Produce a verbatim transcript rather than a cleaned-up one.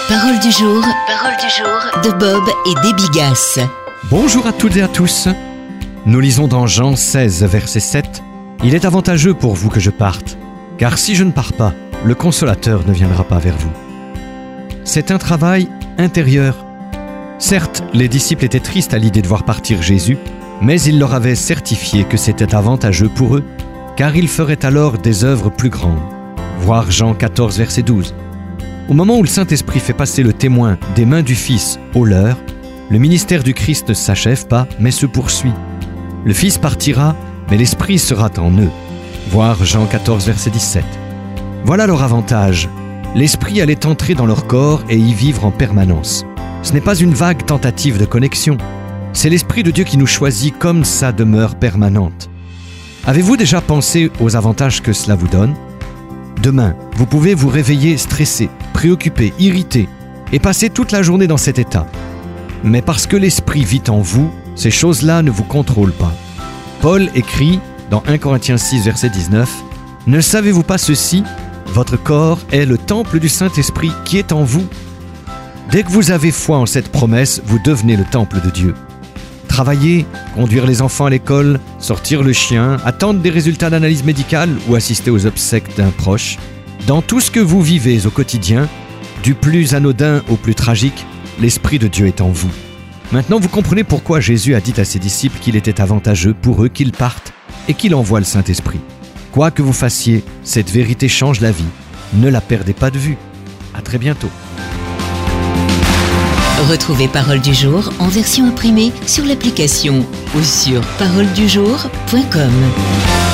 Parole du jour, parole du jour de Bob et Debbie Gass. Bonjour à toutes et à tous. Nous lisons dans Jean seize, verset sept. Il est avantageux pour vous que je parte, car si je ne pars pas, le Consolateur ne viendra pas vers vous. C'est un travail intérieur. Certes, les disciples étaient tristes à l'idée de voir partir Jésus, mais il leur avait certifié que c'était avantageux pour eux, car ils feraient alors des œuvres plus grandes. Voir Jean quatorze, verset douze. Au moment où le Saint-Esprit fait passer le témoin des mains du Fils au leur, le ministère du Christ ne s'achève pas, mais se poursuit. Le Fils partira, mais l'Esprit sera en eux. Voir Jean quatorze, verset dix-sept. Voilà leur avantage. L'Esprit allait entrer dans leur corps et y vivre en permanence. Ce n'est pas une vague tentative de connexion. C'est l'Esprit de Dieu qui nous choisit comme sa demeure permanente. Avez-vous déjà pensé aux avantages que cela vous donne ? Demain, vous pouvez vous réveiller stressé, préoccupé, irrité et passer toute la journée dans cet état. Mais parce que l'Esprit vit en vous, ces choses-là ne vous contrôlent pas. Paul écrit dans un Corinthiens six, verset dix-neuf, « Ne savez-vous pas ceci ? Votre corps est le temple du Saint-Esprit qui est en vous. » Dès que vous avez foi en cette promesse, vous devenez le temple de Dieu. Travailler, conduire les enfants à l'école, sortir le chien, attendre des résultats d'analyse médicale ou assister aux obsèques d'un proche. Dans tout ce que vous vivez au quotidien, du plus anodin au plus tragique, l'Esprit de Dieu est en vous. Maintenant, vous comprenez pourquoi Jésus a dit à ses disciples qu'il était avantageux pour eux qu'ils partent et qu'il envoie le Saint-Esprit. Quoi que vous fassiez, cette vérité change la vie. Ne la perdez pas de vue. À très bientôt. Retrouvez Parole du jour en version imprimée sur l'application ou sur parole du jour point com.